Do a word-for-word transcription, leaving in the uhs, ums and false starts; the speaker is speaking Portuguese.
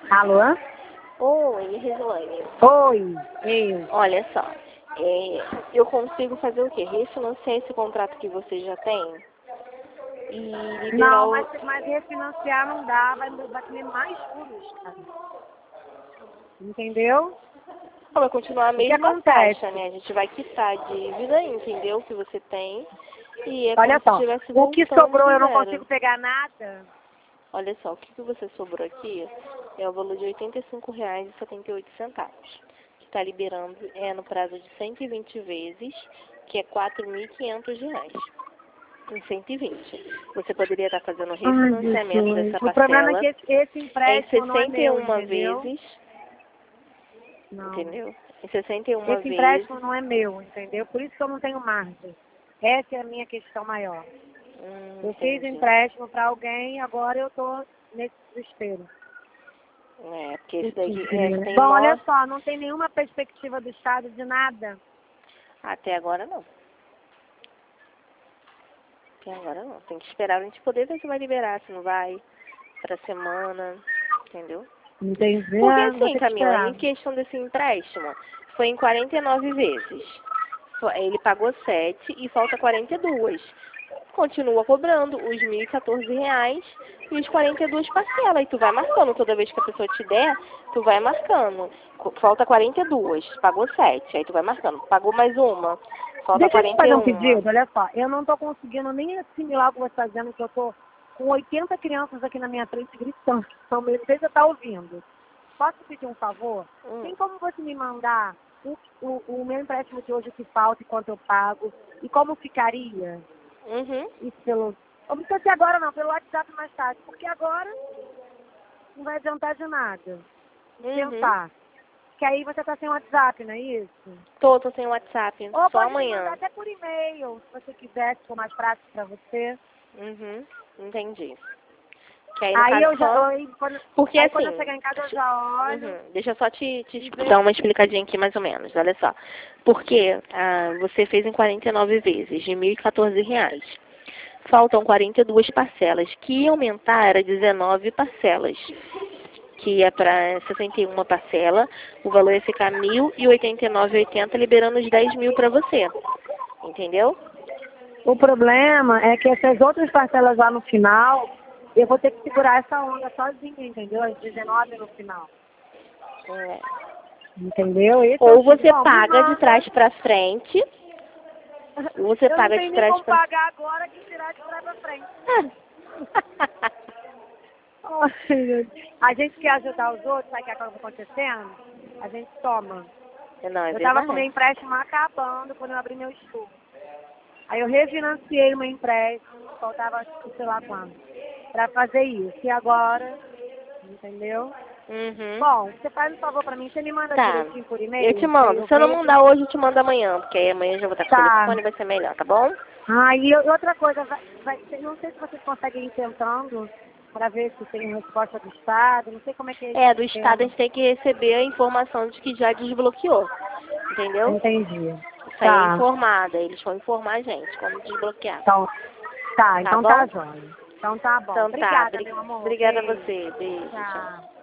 Alô? Oi, Regiane. Oi, eu. Olha só, é, eu consigo fazer o quê? Refinanciar esse contrato que você já tem e liberar Não, o... mas, mas refinanciar não dá, vai, vai ter mais juros, cara. Entendeu? Não, vai continuar a O que mesma acontece? taxa, né? A gente vai quitar a dívida, entendeu? Que você tem e é Olha como se só, estivesse o que voltando sobrou do eu não zero. consigo pegar nada. Olha só, o que, que você sobrou aqui é o valor de oitenta e cinco reais e setenta e oito centavos, que está liberando é no prazo de cento e vinte vezes, que é quatro mil e quinhentos reais. Em cento e vinte. Você poderia estar fazendo o Ai, refinanciamento Jesus. dessa O problema é parcela que esse, esse em empréstimo não é sessenta e meu, uma entendeu? vezes, Não. entendeu? Em sessenta e uma Esse vezes. empréstimo não é meu, entendeu? Por isso que eu não tenho margem. Essa é a minha questão maior. Hum, Eu fiz entendi. empréstimo para alguém, agora eu tô nesse desespero. É, porque esse Putz, daqui é, grila. tem Bom, nó. olha só, não tem nenhuma perspectiva do Estado de nada. Até agora não. Até agora não. Tem que esperar a gente poder ver se vai liberar, se não vai, pra semana, entendeu? Entendi. Porque Ah, vou assim, ter que Camila, esperar. em questão desse empréstimo, foi em quarenta e nove vezes. Fo- Ele pagou sete e falta quarenta e duas. Continua cobrando os mil e quatorze reais e os quarenta e duas parcelas. E tu vai marcando. Toda vez que a pessoa te der, tu vai marcando. Co- Falta quarenta e duas, pagou sete. Aí tu vai marcando. Pagou mais uma, falta Deixa eu te quarenta e fazer um uma. pedido, olha só. Eu não tô conseguindo nem assimilar o que você está dizendo, que eu tô com oitenta crianças aqui na minha frente gritando. Então, não sei se você está ouvindo. Posso pedir um favor? Hum. Tem como você me mandar o, o, o meu empréstimo de hoje, o que falta e quanto eu pago? E como ficaria? Uhum. Isso pelo... Não precisa ser agora não, pelo WhatsApp mais tarde. Porque agora não vai adiantar de nada. Uhum. Pensar. Que aí você tá sem WhatsApp, não é isso? Tô, tô sem WhatsApp. Ou Só pode me mandar amanhã. até por e-mail, se você quiser, se for mais prático pra você. Uhum. Entendi. Que aí no Aí caso eu já. só. Aí, quando, Porque aí quando eu assim, chegar em casa eu já olho. uhum, deixa eu só te, te E expl- vejo. dar uma explicadinha aqui mais ou menos, olha só. Porque ah, você fez em quarenta e nove vezes, de mil e quatorze reais. Faltam quarenta e duas parcelas, que ia aumentar era dezenove parcelas, que é para sessenta e uma parcela, o valor ia ficar mil e oitenta e nove e oitenta, liberando os dez mil para você, entendeu? O problema é que essas outras parcelas lá no final, eu vou ter que segurar essa onda sozinha, entendeu? As dezenove no final. É. Entendeu? Esse é o Ou X. você Bom, me paga de manda. trás para frente, ou você Eu não paga de tenho nem trás como para... pagar agora que tirar de trás pra frente. Ai, meu Deus. A gente quer ajudar os outros, sabe o que acaba acontecendo? A gente toma. Não, é Eu tava com meu verdade. empréstimo acabando quando eu abri meu estudo. Aí eu refinanciei o meu empréstimo, faltava acho que sei lá quando, pra fazer isso. E agora, entendeu? Uhum. Bom, você faz um favor pra mim, você me manda Tá. direitinho por Eu te e-mail, que aí mando. eu Se eu não vejo. mandar hoje, eu te mando amanhã, porque aí amanhã eu já vou estar com o Tá. telefone e vai ser melhor, tá bom? Ah, e outra coisa, vai, vai, não sei se vocês conseguem ir tentando para ver se tem resposta do Estado, não sei como é que é esse É, do Estado a sistema. gente tem que receber a informação de que já desbloqueou, entendeu? Entendi. Isso aí é Tá. informada, eles vão informar a gente como desbloquear. Então, tá, Tá então tá bom? jóia. Então tá bom. Então tá, Obrigada, bri- meu amor. obrigada a Beijo. você. Beijo, tchau. Tchau.